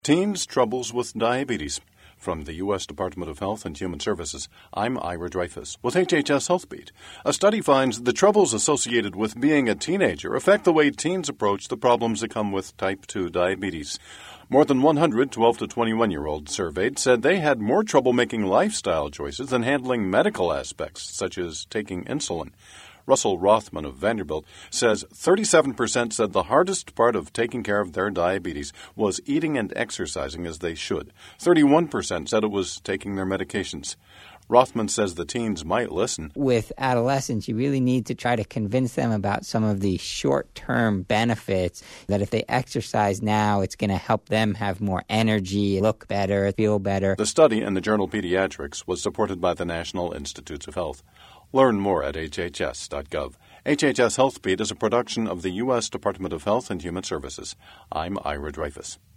Teens' Troubles with Diabetes. From the U.S. Department of Health and Human Services, I'm Ira Dreyfus with HHS HealthBeat. A study finds the troubles associated with being a teenager affect the way teens approach the problems that come with type 2 diabetes. More than 100 12 to 21-year-olds surveyed said they had more trouble making lifestyle choices than handling medical aspects, such as taking insulin. Russell Rothman of Vanderbilt says 37% said the hardest part of taking care of their diabetes was eating and exercising as they should. 31% said it was taking their medications. Rothman says the teens might listen. With adolescents, you really need to try to convince them about some of the short-term benefits, that if they exercise now, it's going to help them have more energy, look better, feel better. The study in the journal Pediatrics was supported by the National Institutes of Health. Learn more at hhs.gov. HHS HealthBeat is a production of the U.S. Department of Health and Human Services. I'm Ira Dreyfus.